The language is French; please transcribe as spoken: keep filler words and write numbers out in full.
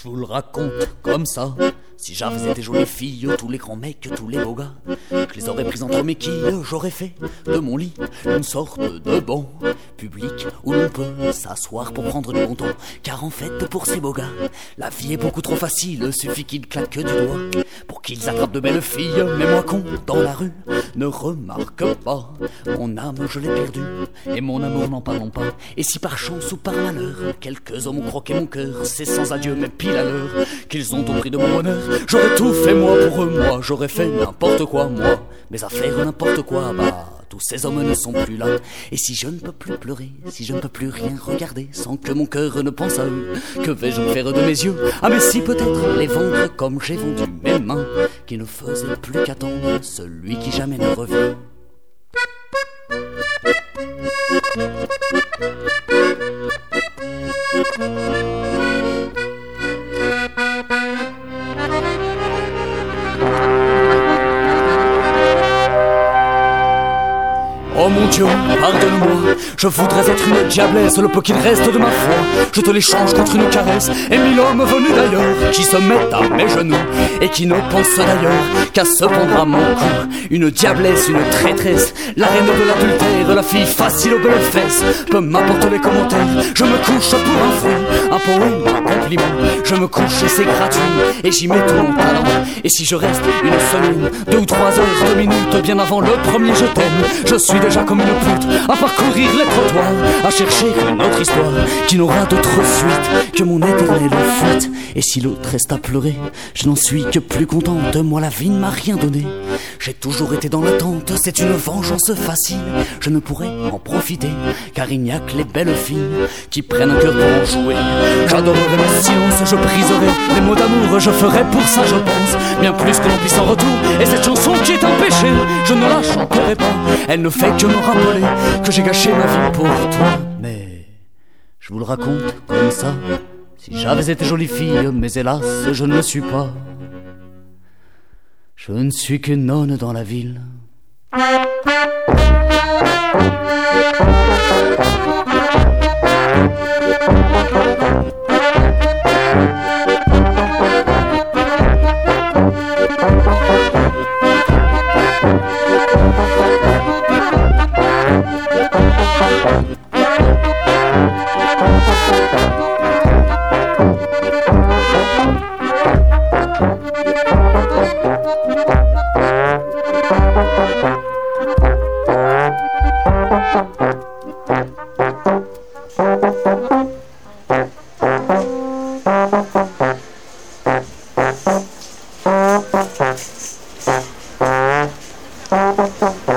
Je vous le raconte comme ça. Si j'avais été jolie fille, tous les grands mecs, tous les beaux gars, je les aurais pris entre mes quilles, j'aurais fait de mon lit une sorte de banc public où l'on peut s'asseoir pour prendre du bon temps. Car en fait, pour ces beaux gars, la vie est beaucoup trop facile, suffit qu'ils claquent du doigt pour qu'ils attrapent de belles filles. Mais moi con, dans la rue, ne remarque pas, mon âme je l'ai perdue, et mon amour n'en parlons pas. Et si par chance ou par malheur, quelques hommes ont croqué mon cœur, c'est sans adieu mais pile à l'heure qu'ils ont au prix de mon bonheur. J'aurais tout fait moi pour eux, moi, j'aurais fait n'importe quoi, moi, mes affaires n'importe quoi, bah tous ces hommes ne sont plus là. Et si je ne peux plus pleurer, si je ne peux plus rien regarder sans que mon cœur ne pense à eux, que vais-je en faire de mes yeux? Ah mais si peut-être les vendre comme j'ai vendu mes mains, qui ne faisaient plus qu'attendre celui qui jamais ne revient. Oh mon Dieu, pardonne-moi, je voudrais être une diablesse, le peu qu'il reste de ma foi, je te l'échange contre une caresse. Et mille hommes venus d'ailleurs, qui se mettent à mes genoux, et qui ne pensent d'ailleurs qu'à se pendre à mon cou. Une diablesse, une traîtresse, la reine de l'adultère, la fille facile aux belles fesses, peu m'importe les commentaires, je me couche pour un fruit, un poème, un compliment, je me couche et c'est gratuit, et j'y mets tout mon talent. Et si je reste une semaine, deux ou trois heures, deux minutes, bien avant le premier je t'aime, je suis déjà comme une pute, à parcourir les trottoirs, à chercher une autre histoire qui n'aura d'autre suite que mon éternelle fuite. Et si l'autre reste à pleurer, je n'en suis que plus contente, moi la vie ne m'a rien donné, j'ai toujours été dans l'attente, c'est une vengeance facile, je ne pourrais en profiter, car il n'y a que les belles filles qui prennent un cœur pour en jouer. J'adorerais le silence, je briserais les mots d'amour, je ferais pour ça je pense bien plus que l'on puisse en retour. Et cette chanson qui est un péché, je ne la chanterai pas, elle ne fait que me rappeler que j'ai gâché ma vie pour toi. Mais je vous le raconte comme ça, si j'avais été jolie fille, mais hélas je ne le suis pas. Je ne suis qu'une nonne dans la ville. Thank you.